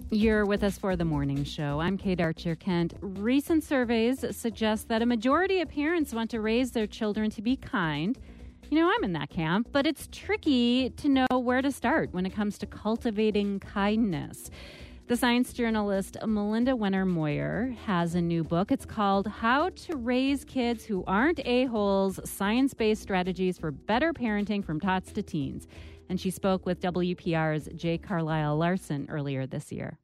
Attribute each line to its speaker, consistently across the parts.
Speaker 1: You're with us for the morning show. I'm Kate Archer-Kent. Recent surveys suggest that a majority of parents want to raise their children to be kind. You know, I'm in that camp, but it's tricky to know where to start when it comes to cultivating kindness. The science journalist Melinda Wenner-Moyer has a new book. It's called How to Raise Kids Who Aren't A-Holes, Science-Based Strategies for Better Parenting from Tots to Teens. And she spoke with WPR's Jay Carlisle Larson earlier this year.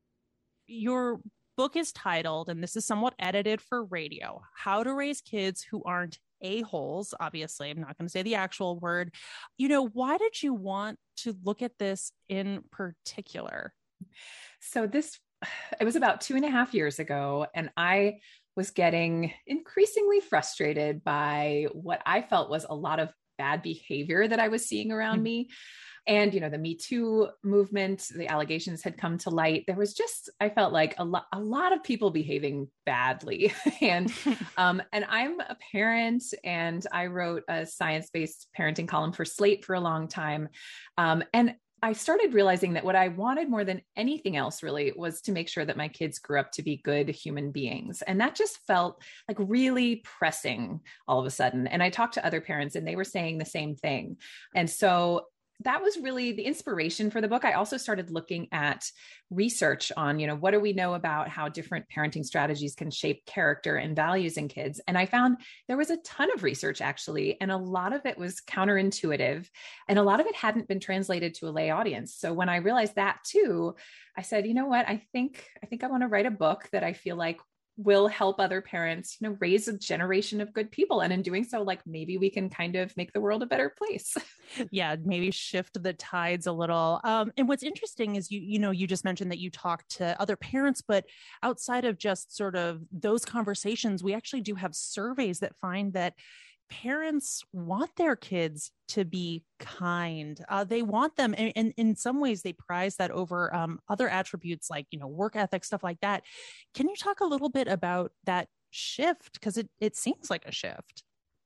Speaker 2: Your book is titled, and this is somewhat edited for radio, How to Raise Kids Who Aren't A-Holes. Obviously, I'm not going to say the actual word. You know, why did you want to look at this in particular?
Speaker 3: So it was about 2.5 years ago, and I was getting increasingly frustrated by what I felt was a lot of bad behavior that I was seeing around me. And, you know, the Me Too movement, the allegations had come to light. There was just, I felt like a lot of people behaving badly. and I'm a parent, and I wrote a science-based parenting column for Slate for a long time. And I started realizing that what I wanted more than anything else really was to make sure that my kids grew up to be good human beings. And that just felt like really pressing all of a sudden. And I talked to other parents and they were saying the same thing. And so that was really the inspiration for the book. I also started looking at research on, you know, what do we know about how different parenting strategies can shape character and values in kids? And I found there was a ton of research actually, and a lot of it was counterintuitive, and a lot of it hadn't been translated to a lay audience. So when I realized that too, I said, you know what, I think I want to write a book that I feel like will help other parents, you know, raise a generation of good people. And in doing so, like, maybe we can kind of make the world a better place.
Speaker 2: Yeah, maybe shift the tides a little. And what's interesting is you just mentioned that you talked to other parents, but outside of just sort of those conversations, we actually do have surveys that find that parents want their kids to be kind. They want them, and in some ways they prize that over other attributes like, you know, work ethic, stuff like that. Can you talk a little bit about that shift? Because it seems like a shift.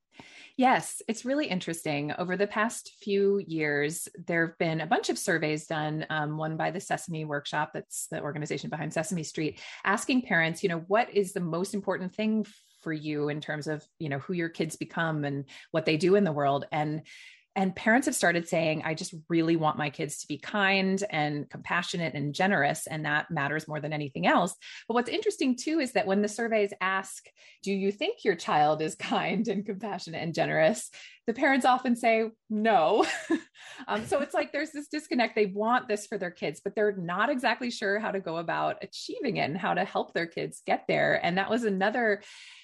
Speaker 3: Yes, it's really interesting. Over the past few years, there have been a bunch of surveys done, one by the Sesame Workshop, that's the organization behind Sesame Street, asking parents, you know, what is the most important thing for you in terms of, you know, who your kids become and what they do in the world. And parents have started saying, I just really want my kids to be kind and compassionate and generous, and that matters more than anything else. But what's interesting too is that when the surveys ask, do you think your child is kind and compassionate and generous? The parents often say no. So it's like there's this disconnect. They want this for their kids, but they're not exactly sure how to go about achieving it and how to help their kids get there. And that was another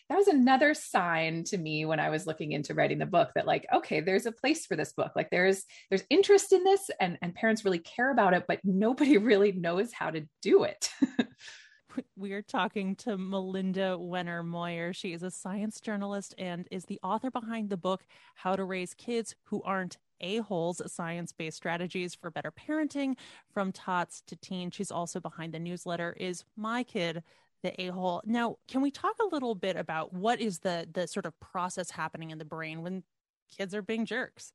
Speaker 3: sign to me when I was looking into writing the book that, like, okay, there's a place for this book. Like there's interest in this, and parents really care about it, but nobody really knows how to do it.
Speaker 2: We are talking to Melinda Wenner-Moyer. She is a science journalist and is the author behind the book, How to Raise Kids Who Aren't A-Holes, Science-Based Strategies for Better Parenting from Tots to Teen. She's also behind the newsletter, Is My Kid the A-Hole? Now, can we talk a little bit about what is the sort of process happening in the brain when kids are being jerks?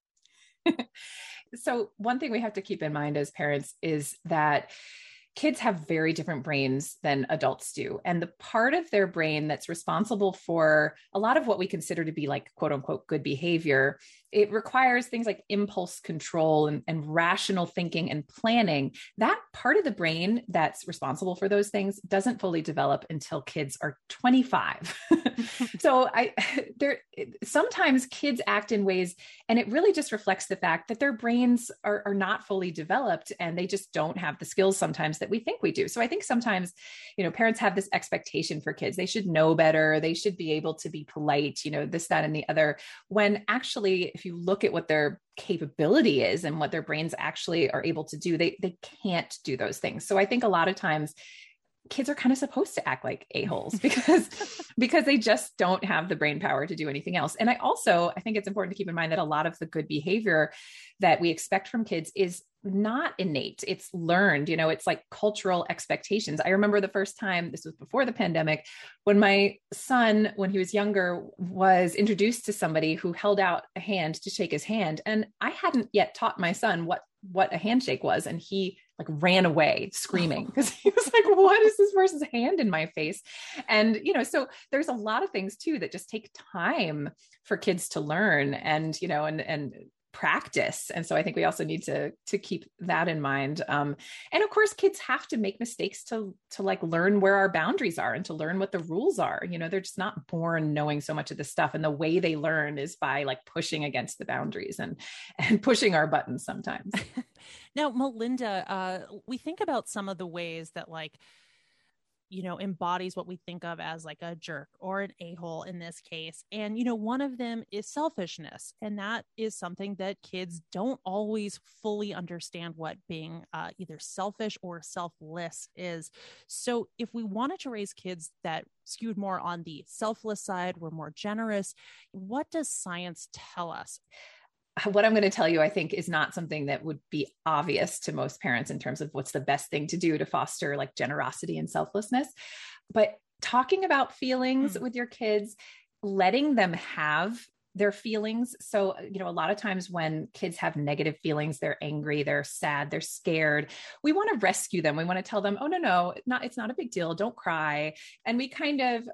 Speaker 3: So one thing we have to keep in mind as parents is that kids have very different brains than adults do. And the part of their brain that's responsible for a lot of what we consider to be like, quote unquote, good behavior, it requires things like impulse control and rational thinking and planning. That part of the brain that's responsible for those things doesn't fully develop until kids are 25. So sometimes kids act in ways, and it really just reflects the fact that their brains are not fully developed, and they just don't have the skills sometimes that we think we do. So I think sometimes, you know, parents have this expectation for kids. They should know better. They should be able to be polite, you know, this, that, and the other, when actually, if you look at what their capability is and what their brains actually are able to do, they can't do those things. So I think a lot of times kids are kind of supposed to act like a-holes because they just don't have the brain power to do anything else. And I think it's important to keep in mind that a lot of the good behavior that we expect from kids is not innate. It's learned, you know, it's like cultural expectations. I remember the first time, this was before the pandemic, when my son, when he was younger, was introduced to somebody who held out a hand to shake his hand. And I hadn't yet taught my son what a handshake was. And he like ran away screaming because he was like, what is this person's hand in my face? And, so there's a lot of things too that just take time for kids to learn and, and practice. And so I think we also need to keep that in mind. And of course, kids have to make mistakes to like learn where our boundaries are and to learn what the rules are. They're just not born knowing so much of this stuff. And the way they learn is by like pushing against the boundaries and pushing our buttons sometimes.
Speaker 2: Now, Melinda, we think about some of the ways that like, embodies what we think of as like a jerk or an a-hole in this case. And, one of them is selfishness. And that is something that kids don't always fully understand what being either selfish or selfless is. So if we wanted to raise kids that skewed more on the selfless side, we're more generous, what does science tell us?
Speaker 3: What I'm going to tell you, I think, is not something that would be obvious to most parents in terms of what's the best thing to do to foster like generosity and selflessness. But talking about feelings with your kids, letting them have their feelings. So, a lot of times when kids have negative feelings, they're angry, they're sad, they're scared. We want to rescue them. We want to tell them, oh, no, it's not a big deal. Don't cry. And we kind of,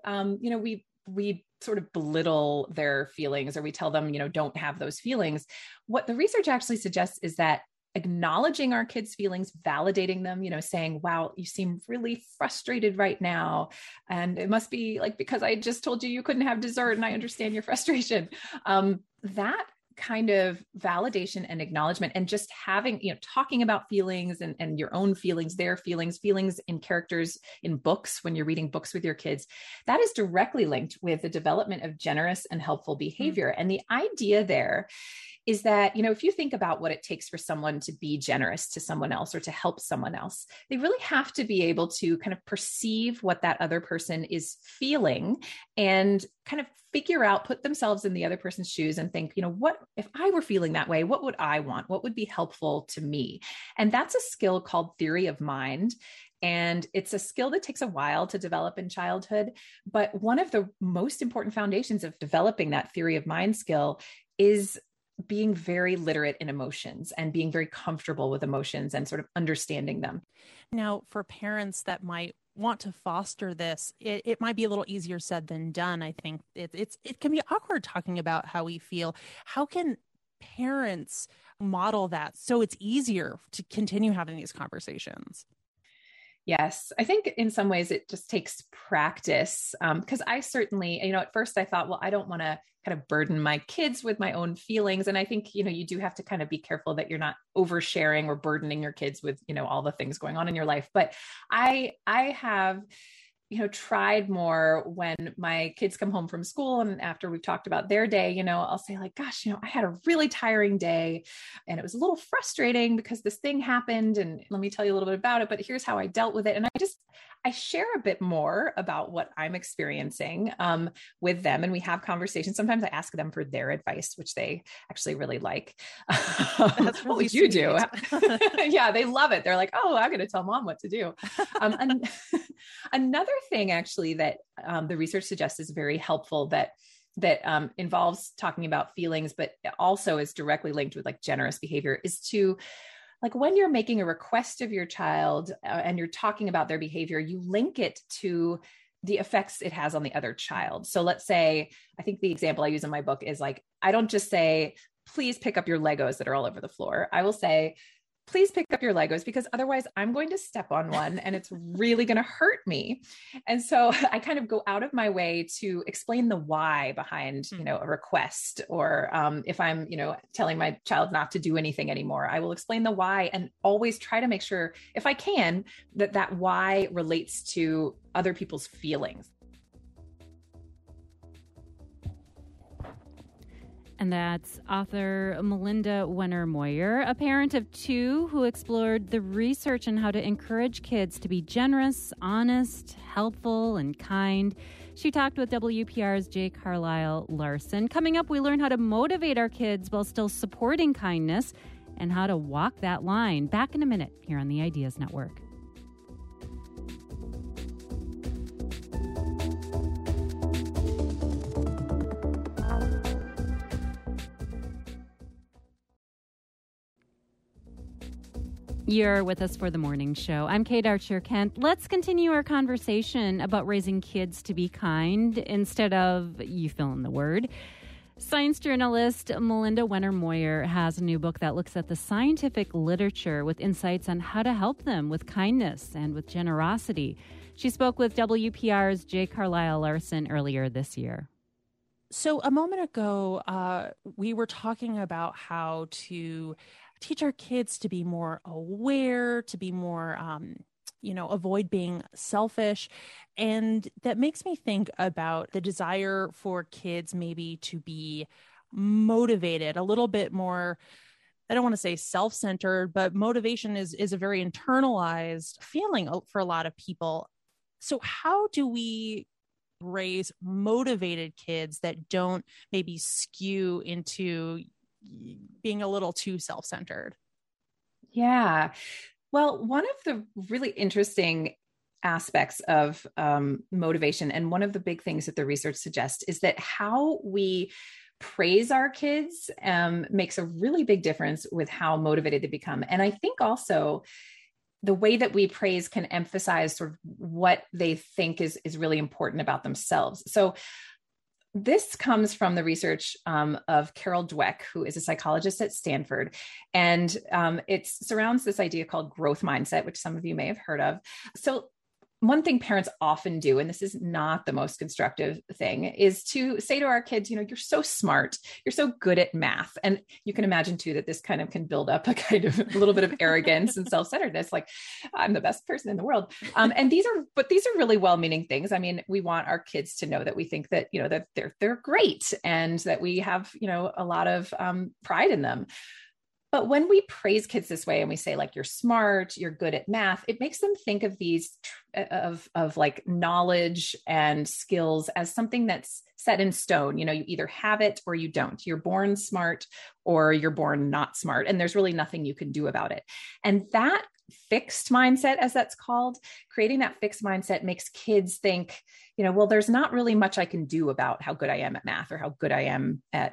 Speaker 3: we sort of belittle their feelings, or we tell them, don't have those feelings. What the research actually suggests is that acknowledging our kids' feelings, validating them, saying, wow, you seem really frustrated right now. And it must be like, because I just told you couldn't have dessert and I understand your frustration. That kind of validation and acknowledgement, and just having, talking about feelings and your own feelings, their feelings in characters in books, when you're reading books with your kids, that is directly linked with the development of generous and helpful behavior. And the idea there is that, if you think about what it takes for someone to be generous to someone else or to help someone else, they really have to be able to kind of perceive what that other person is feeling and kind of figure out, put themselves in the other person's shoes and think, what if I were feeling that way? What would I want? What would be helpful to me? And that's a skill called theory of mind. And it's a skill that takes a while to develop in childhood. But one of the most important foundations of developing that theory of mind skill is being very literate in emotions and being very comfortable with emotions and sort of understanding them.
Speaker 2: Now, for parents that might want to foster this, it might be a little easier said than done. I think it can be awkward talking about how we feel. How can parents model that so it's easier to continue having these conversations?
Speaker 3: Yes, I think in some ways it just takes practice. Because I certainly, at first I thought, well, I don't want to kind of burden my kids with my own feelings. And I think, you do have to kind of be careful that you're not oversharing or burdening your kids with, all the things going on in your life. But I have, tried more when my kids come home from school and after we've talked about their day, I'll say like, gosh, I had a really tiring day and it was a little frustrating because this thing happened and let me tell you a little bit about it, but here's how I dealt with it. And I share a bit more about what I'm experiencing with them. And we have conversations. Sometimes I ask them for their advice, which they actually really like.
Speaker 2: That's really
Speaker 3: what would you do? Yeah, they love it. They're like, oh, I'm going to tell mom what to do. And another thing actually that the research suggests is very helpful that involves talking about feelings, but also is directly linked with like generous behavior, is to, like, when you're making a request of your child and you're talking about their behavior, you link it to the effects it has on the other child. So let's say, I think the example I use in my book is like, I don't just say, please pick up your Legos that are all over the floor. I will say, please pick up your Legos because otherwise I'm going to step on one and it's really going to hurt me. And so I kind of go out of my way to explain the why behind, a request, or if I'm, telling my child not to do anything anymore, I will explain the why and always try to make sure, if I can, that why relates to other people's feelings.
Speaker 1: And that's author Melinda Wenner-Moyer, a parent of two who explored the research on how to encourage kids to be generous, honest, helpful, and kind. She talked with WPR's Jay Carlisle Larson. Coming up, we learn how to motivate our kids while still supporting kindness and how to walk that line. Back in a minute here on the Ideas Network. You're with us for the morning show. I'm Kate Archer-Kent. Let's continue our conversation about raising kids to be kind instead of you fill in the word. Science journalist Melinda Wenner-Moyer has a new book that looks at the scientific literature with insights on how to help them with kindness and with generosity. She spoke with WPR's Jay Carlisle Larson earlier this year.
Speaker 2: So a moment ago, we were talking about how to teach our kids to be more aware, to be more, avoid being selfish. And that makes me think about the desire for kids maybe to be motivated a little bit more. I don't want to say self-centered, but motivation is a very internalized feeling for a lot of people. So how do we raise motivated kids that don't maybe skew into being a little too self-centered?
Speaker 3: Yeah. Well, one of the really interesting aspects of motivation, and one of the big things that the research suggests, is that how we praise our kids makes a really big difference with how motivated they become. And I think also the way that we praise can emphasize sort of what they think is really important about themselves. So this comes from the research of Carol Dweck, who is a psychologist at Stanford. And it surrounds this idea called growth mindset, which some of you may have heard of. So one thing parents often do, and this is not the most constructive thing, is to say to our kids, you're so smart, you're so good at math. And you can imagine too, that this kind of can build up a kind of a little bit of arrogance and self-centeredness, like I'm the best person in the world. And these are really well-meaning things. I mean, we want our kids to know that we think that, that they're great and that we have, a lot of pride in them. But when we praise kids this way and we say like, you're smart, you're good at math, it makes them think of these of like knowledge and skills as something that's set in stone. You either have it or you don't. You're born smart or you're born not smart. And there's really nothing you can do about it. And that fixed mindset, as that's called, creating that fixed mindset makes kids think, well, there's not really much I can do about how good I am at math or how good I am at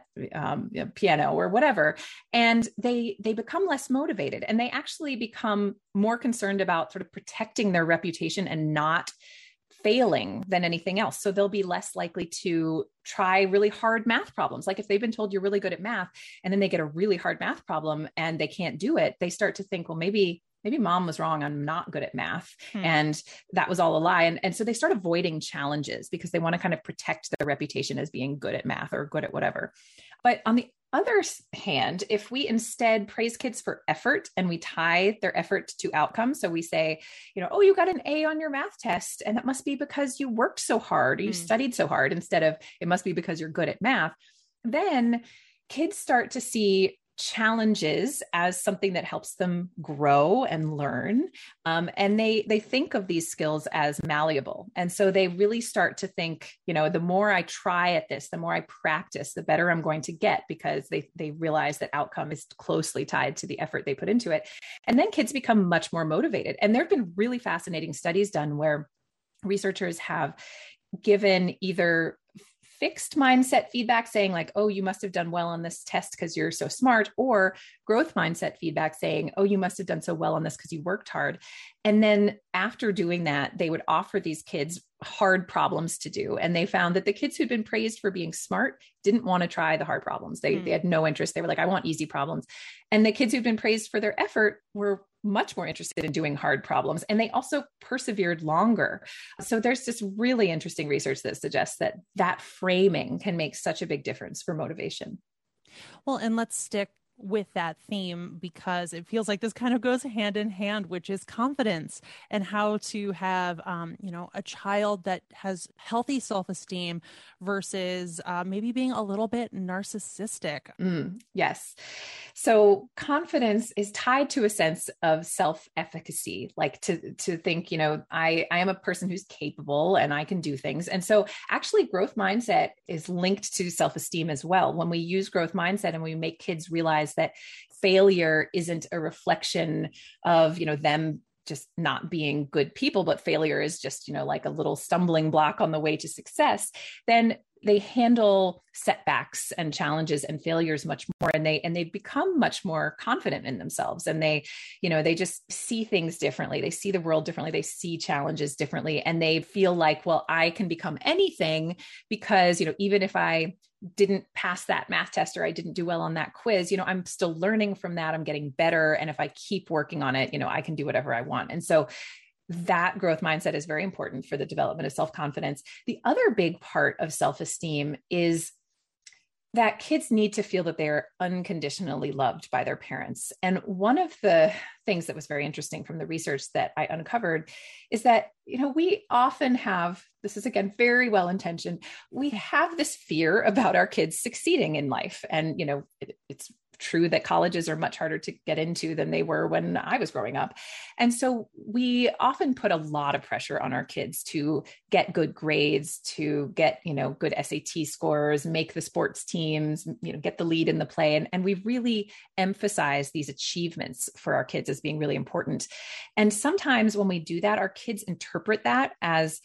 Speaker 3: piano or whatever. And they become less motivated, and they actually become more concerned about sort of protecting their reputation and not failing than anything else. So they'll be less likely to try really hard math problems. Like if they've been told you're really good at math and then they get a really hard math problem and they can't do it, they start to think, well, maybe mom was wrong. I'm not good at math. And that was all a lie. And so they start avoiding challenges because they want to kind of protect their reputation as being good at math or good at whatever. But on the other hand, if we instead praise kids for effort and we tie their effort to outcomes, so we say, oh, you got an A on your math test, and that must be because you worked so hard, or you studied so hard, instead of it must be because you're good at math, then kids start to see challenges as something that helps them grow and learn. And they think of these skills as malleable. And so they really start to think, the more I try at this, the more I practice, the better I'm going to get, because they realize that outcome is closely tied to the effort they put into it. And then kids become much more motivated. And there have been really fascinating studies done where researchers have given either fixed mindset feedback saying like, oh, you must have done well on this test because you're so smart, or growth mindset feedback saying, oh, you must have done so well on this because you worked hard. And then after doing that, they would offer these kids hard problems to do. And they found that the kids who'd been praised for being smart didn't want to try the hard problems. They had no interest. They were like, I want easy problems. And the kids who'd been praised for their effort were much more interested in doing hard problems. And they also persevered longer. So there's this really interesting research that suggests that framing can make such a big difference for motivation.
Speaker 2: Well, and let's stick with that theme, because it feels like this kind of goes hand in hand, which is confidence, and how to have, a child that has healthy self-esteem versus maybe being a little bit narcissistic.
Speaker 3: Yes. So confidence is tied to a sense of self-efficacy, like to think, I am a person who's capable and I can do things. And so actually growth mindset is linked to self-esteem as well. When we use growth mindset and we make kids realize that failure isn't a reflection of, them just not being good people, but failure is just, like a little stumbling block on the way to success, then they handle setbacks and challenges and failures much more, and they become much more confident in themselves, and they just see things differently. They see the world differently. They see challenges differently, and they feel like, well, I can become anything because, even if I didn't pass that math test or I didn't do well on that quiz, I'm still learning from that. I'm getting better. And if I keep working on it, I can do whatever I want. And so that growth mindset is very important for the development of self-confidence. The other big part of self-esteem is that kids need to feel that they're unconditionally loved by their parents. And one of the things that was very interesting from the research that I uncovered is that, we often have, this is again, very well-intentioned, we have this fear about our kids succeeding in life. And, it's true that colleges are much harder to get into than they were when I was growing up. And so we often put a lot of pressure on our kids to get good grades, to get, good SAT scores, make the sports teams, get the lead in the play. And we really emphasize these achievements for our kids as being really important. And sometimes when we do that, our kids interpret that as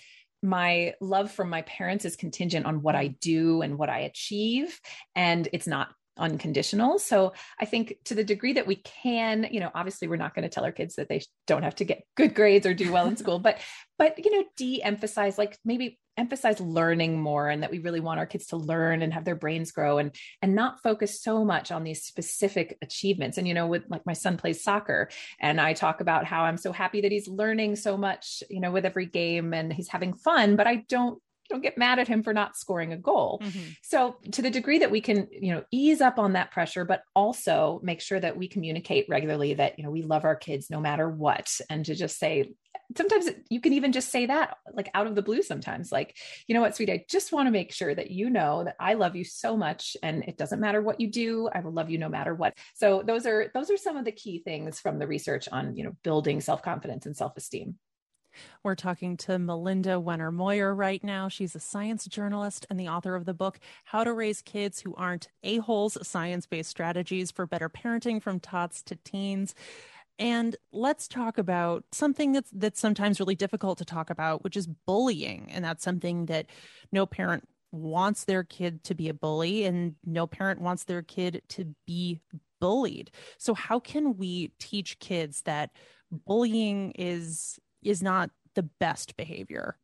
Speaker 3: my love from my parents is contingent on what I do and what I achieve, and it's not unconditional. So I think to the degree that we can, obviously we're not going to tell our kids that they don't have to get good grades or do well in school, but de-emphasize, like maybe emphasize learning more, and that we really want our kids to learn and have their brains grow, and not focus so much on these specific achievements. And, with like my son plays soccer, and I talk about how I'm so happy that he's learning so much, with every game, and he's having fun, but I don't get mad at him for not scoring a goal. Mm-hmm. So to the degree that we can, ease up on that pressure, but also make sure that we communicate regularly that, we love our kids no matter what. And to just say, sometimes you can even just say that like out of the blue sometimes, like, you know what, sweetie, I just want to make sure that you know that I love you so much, and it doesn't matter what you do, I will love you no matter what. So those are some of the key things from the research on, building self-confidence and self-esteem.
Speaker 2: We're talking to Melinda Wenner-Moyer right now. She's a science journalist and the author of the book, How to Raise Kids Who Aren't A-Holes, Science-Based Strategies for Better Parenting from Tots to Teens. And let's talk about something that's sometimes really difficult to talk about, which is bullying. And that's something that no parent wants their kid to be a bully, and no parent wants their kid to be bullied. So how can we teach kids that bullying is not the best behavior?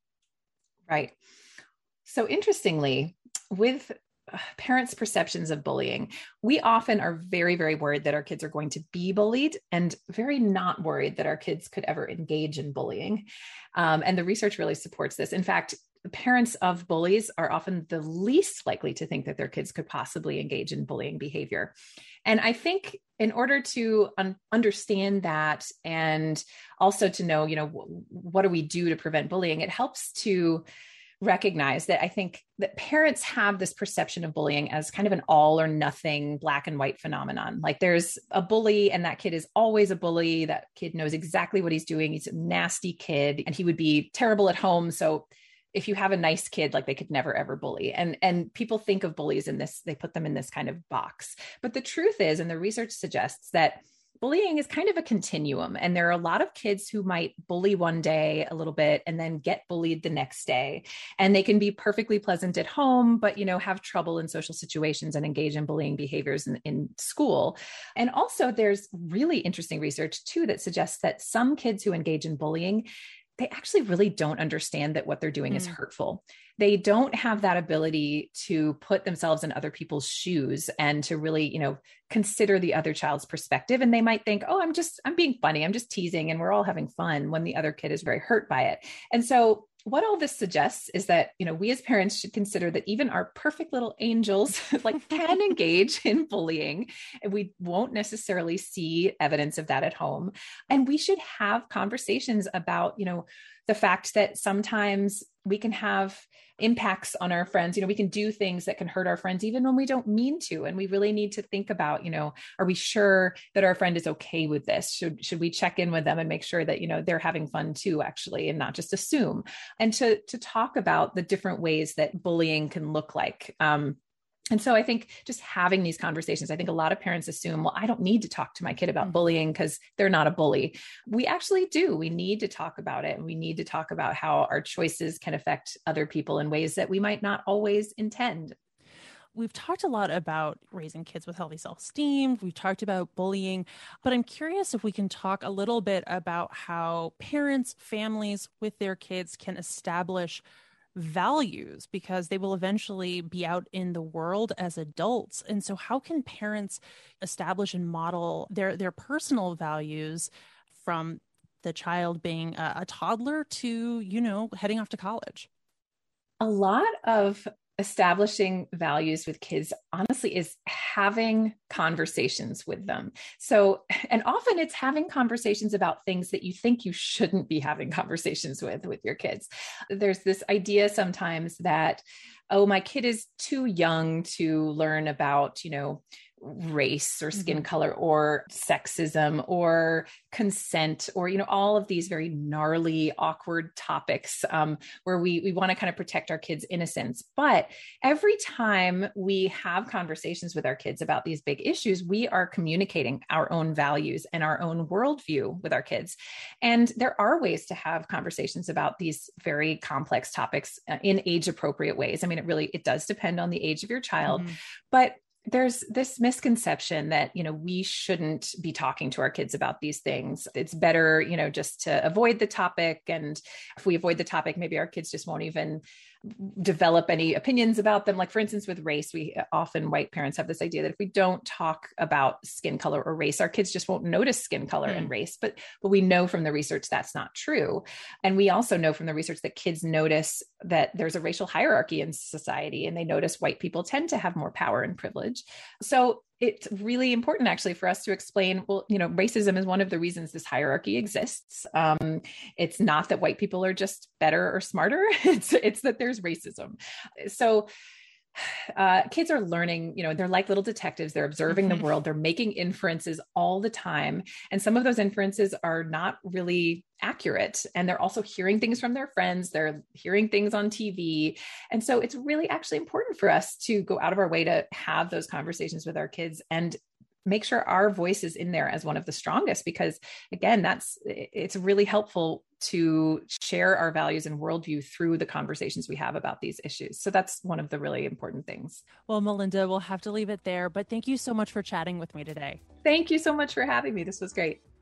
Speaker 3: Right. So interestingly, with parents' perceptions of bullying, we often are very, very worried that our kids are going to be bullied, and very not worried that our kids could ever engage in bullying. And the research really supports this. In fact, parents of bullies are often the least likely to think that their kids could possibly engage in bullying behavior. And I think in order to understand that, and also to know, what do we do to prevent bullying, it helps to recognize that I think that parents have this perception of bullying as kind of an all or nothing black and white phenomenon. Like there's a bully and that kid is always a bully. That kid knows exactly what he's doing. He's a nasty kid and he would be terrible at home. So if you have a nice kid, like they could never, ever bully. And people think of bullies in this, they put them in this kind of box. But the truth is, and the research suggests, that bullying is kind of a continuum. And there are a lot of kids who might bully one day a little bit and then get bullied the next day. And they can be perfectly pleasant at home, but, have trouble in social situations and engage in bullying behaviors in school. And also there's really interesting research too, that suggests that some kids who engage in bullying, they actually really don't understand that what they're doing is hurtful. They don't have that ability to put themselves in other people's shoes and to really, consider the other child's perspective. And they might think, oh, I'm being funny. I'm just teasing and we're all having fun, when the other kid is very hurt by it. And so what all this suggests is that, we as parents should consider that even our perfect little angels can engage in bullying, and we won't necessarily see evidence of that at home. And we should have conversations about, the fact that sometimes we can have impacts on our friends. We can do things that can hurt our friends even when we don't mean to. And we really need to think about, are we sure that our friend is okay with this? Should we check in with them and make sure that, they're having fun too, actually, and not just assume, and to talk about the different ways that bullying can look like. And so I think just having these conversations, I think a lot of parents assume, well, I don't need to talk to my kid about bullying because they're not a bully. We actually do. We need to talk about it. And we need to talk about how our choices can affect other people in ways that we might not always intend.
Speaker 2: We've talked a lot about raising kids with healthy self-esteem. We've talked about bullying, but I'm curious if we can talk a little bit about how parents, families with their kids can establish values, because they will eventually be out in the world as adults. And so how can parents establish and model their personal values from the child being a toddler to, heading off to college?
Speaker 3: A lot of establishing values with kids, honestly, is having conversations with them. So, and often it's having conversations about things that you think you shouldn't be having conversations with your kids. There's this idea sometimes that, oh, my kid is too young to learn about, race or skin color or sexism or consent or, all of these very gnarly, awkward topics where we want to kind of protect our kids' innocence. But every time we have conversations with our kids about these big issues, we are communicating our own values and our own worldview with our kids. And there are ways to have conversations about these very complex topics in age appropriate ways. I mean, it does depend on the age of your child, but there's this misconception that, we shouldn't be talking to our kids about these things. It's better, just to avoid the topic. And if we avoid the topic, maybe our kids just won't even develop any opinions about them. Like, for instance, with race, white parents have this idea that if we don't talk about skin color or race, our kids just won't notice skin color and race. But we know from the research that's not true. And we also know from the research that kids notice that there's a racial hierarchy in society, and they notice white people tend to have more power and privilege. So it's really important actually for us to explain, well, racism is one of the reasons this hierarchy exists. It's not that white people are just better or smarter. It's that there's racism. So kids are learning, they're like little detectives. They're observing the world. They're making inferences all the time. And some of those inferences are not really accurate. And they're also hearing things from their friends. They're hearing things on TV. And so it's really actually important for us to go out of our way to have those conversations with our kids and make sure our voice is in there as one of the strongest, because again, it's really helpful to share our values and worldview through the conversations we have about these issues. So that's one of the really important things.
Speaker 2: Well, Melinda, we'll have to leave it there, but thank you so much for chatting with me today.
Speaker 3: Thank you so much for having me. This was great.